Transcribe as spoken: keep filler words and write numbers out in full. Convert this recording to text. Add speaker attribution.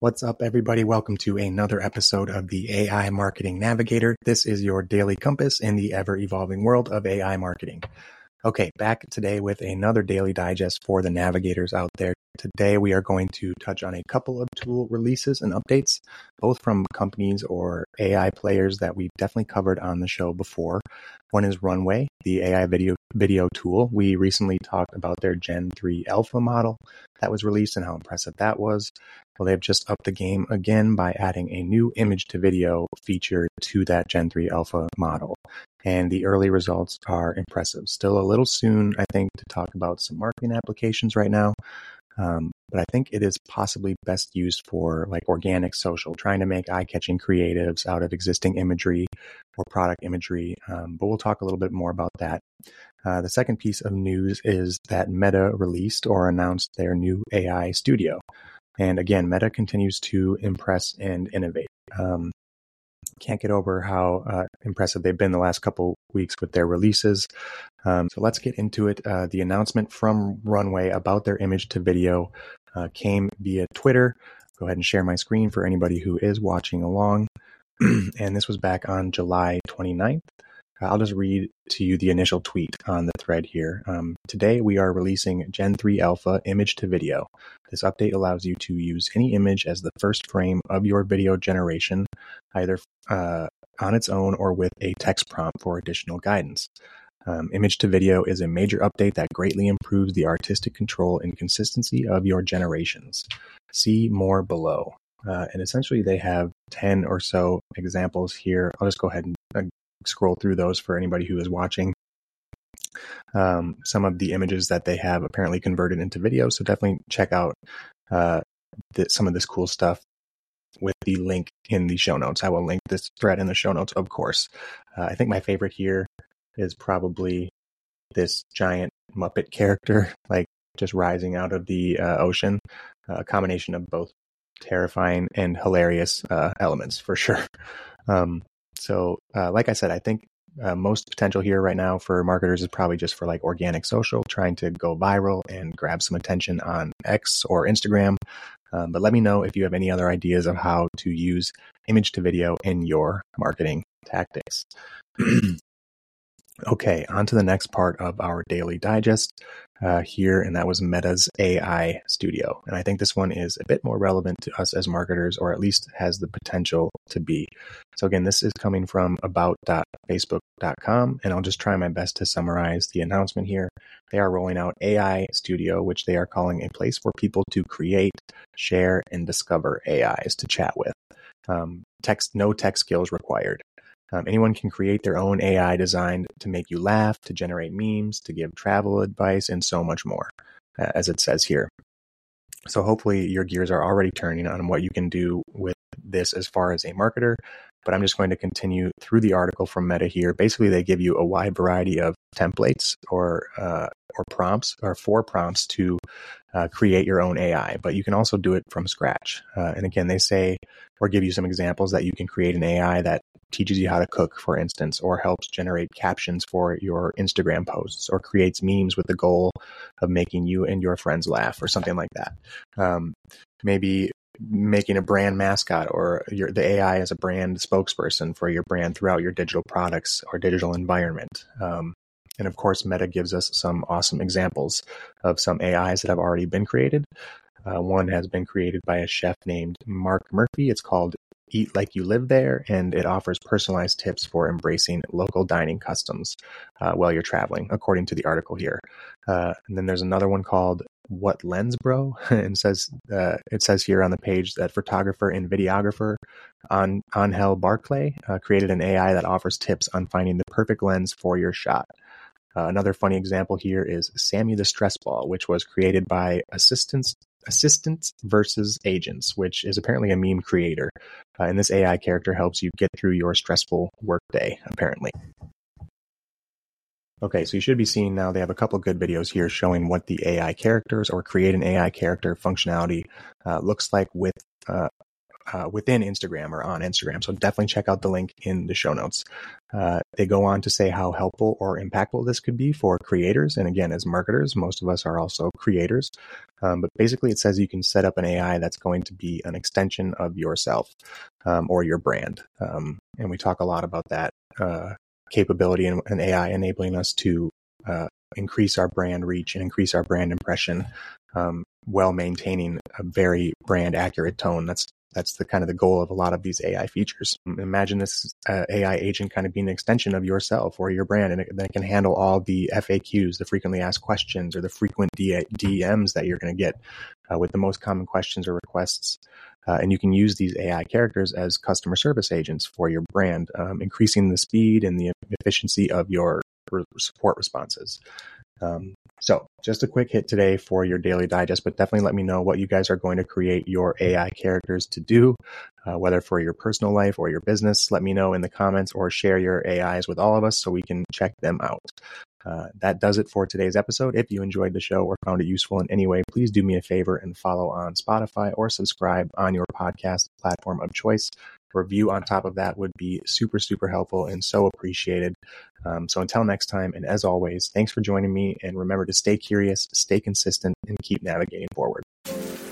Speaker 1: What's up, everybody? Welcome to another episode of the A I Marketing Navigator. This is your daily compass in the ever-evolving world of A I marketing. Okay, back today with another daily digest for the navigators out there. Today, we are going to touch on a couple of tool releases and updates, both from companies or A I players that we've definitely covered on the show before. One is Runway, the A I video video tool. We recently talked about their Gen three Alpha model that was released and how impressive that was. Well, they've just upped the game again by adding a new image to video feature to that Gen three Alpha model. And the early results are impressive. Still a little soon, I think, to talk about some marketing applications right now. Um, but I think it is possibly best used for like organic social, trying to make eye-catching creatives out of existing imagery or product imagery. Um, but we'll talk a little bit more about that. Uh, the second piece of news is that Meta released or announced their new A I studio. And again, Meta continues to impress and innovate. Um, can't get over how uh, impressive they've been the last couple weeks with their releases. Um, so let's get into it. Uh, the announcement from Runway about their image to video uh, came via Twitter. Go ahead and share my screen for anybody who is watching along. And this was back on July twenty-ninth. I'll just read to you the initial tweet on the thread here. Um, Today, we are releasing Gen three Alpha image to video. This update allows you to use any image as the first frame of your video generation, either uh, on its own or with a text prompt for additional guidance. Um, image to video is a major update that greatly improves the artistic control and consistency of your generations. See more below. Uh, and essentially, they have ten or so examples here. I'll just go ahead and uh, scroll through those for anybody who is watching. Um, some of the images that they have apparently converted into video, so definitely check out uh, th- some of this cool stuff with the link in the show notes. I will link this thread in the show notes, of course. Uh, I think my favorite here is probably this giant Muppet character, like just rising out of the uh, ocean. Uh, a combination of both terrifying and hilarious uh, elements, for sure. Um, So, uh, like I said, I think uh, most potential here right now for marketers is probably just for like organic social, trying to go viral and grab some attention on X or Instagram. Um, but let me know if you have any other ideas of how to use image to video in your marketing tactics. Okay, on to the next part of our daily digest uh, here, and that was Meta's A I Studio. And I think this one is a bit more relevant to us as marketers, or at least has the potential to be. So again, this is coming from about dot facebook dot com, and I'll just try my best to summarize the announcement here. They are rolling out A I Studio, which they are calling a place for people to create, share, and discover A Is to chat with. Um, text, no tech skills required. Um, anyone can create their own A I designed to make you laugh, to generate memes, to give travel advice, and so much more, uh, as it says here. So hopefully your gears are already turning on what you can do with this as far as a marketer. But I'm just going to continue through the article from Meta here. Basically, they give you a wide variety of templates or uh, or prompts or four prompts to uh, create your own A I, but you can also do it from scratch. Uh, and again, they say or give you some examples that you can create an A I that teaches you how to cook, for instance, or helps generate captions for your Instagram posts, or creates memes with the goal of making you and your friends laugh, or something like that. Um, maybe making a brand mascot, or your, the A I as a brand spokesperson for your brand throughout your digital products or digital environment. Um, and of course, Meta gives us some awesome examples of some A Is that have already been created. Uh, one has been created by a chef named Mark Murphy. It's called Eat Like You Live There, and it offers personalized tips for embracing local dining customs uh, while you're traveling, according to the article here. Uh, and then there's another one called What Lens Bro, and says uh, it says here on the page that photographer and videographer An- Angel Barclay uh, created an A I that offers tips on finding the perfect lens for your shot. Uh, another funny example here is Sammy the Stress Ball, which was created by Assistants Assistants versus Agents, which is apparently a meme creator. Uh, and this A I character helps you get through your stressful workday, apparently. Okay, so you should be seeing now they have a couple good videos here showing what the A I characters or create an A I character functionality uh, looks like with uh, uh, within Instagram or on Instagram. So definitely check out the link in the show notes. Uh, they go on to say how helpful or impactful this could be for creators. And again, as marketers, most of us are also creators. Um, but basically, it says you can set up an A I that's going to be an extension of yourself um, or your brand. Um, and we talk a lot about that uh, capability and, and A I enabling us to uh, increase our brand reach and increase our brand impression um, while maintaining a very brand accurate tone. That's That's the kind of the goal of a lot of these A I features. Imagine this uh, A I agent kind of being an extension of yourself or your brand, and it, that can handle all the F A Qs, the frequently asked questions, or the frequent D Ms that you're going to get uh, with the most common questions or requests. Uh, and you can use these A I characters as customer service agents for your brand, um, increasing the speed and the efficiency of your re- support responses. Um, so just a quick hit today for your daily digest, but definitely let me know what you guys are going to create your A I characters to do, uh, whether for your personal life or your business. Let me know in the comments or share your A Is with all of us so we can check them out. Uh, that does it for today's episode. If you enjoyed the show or found it useful in any way, please do me a favor and follow on Spotify or subscribe on your podcast platform of choice. A review on top of that would be super, super helpful and so appreciated. Um, so until next time, and as always, thanks for joining me. And remember to stay curious, stay consistent, and keep navigating forward.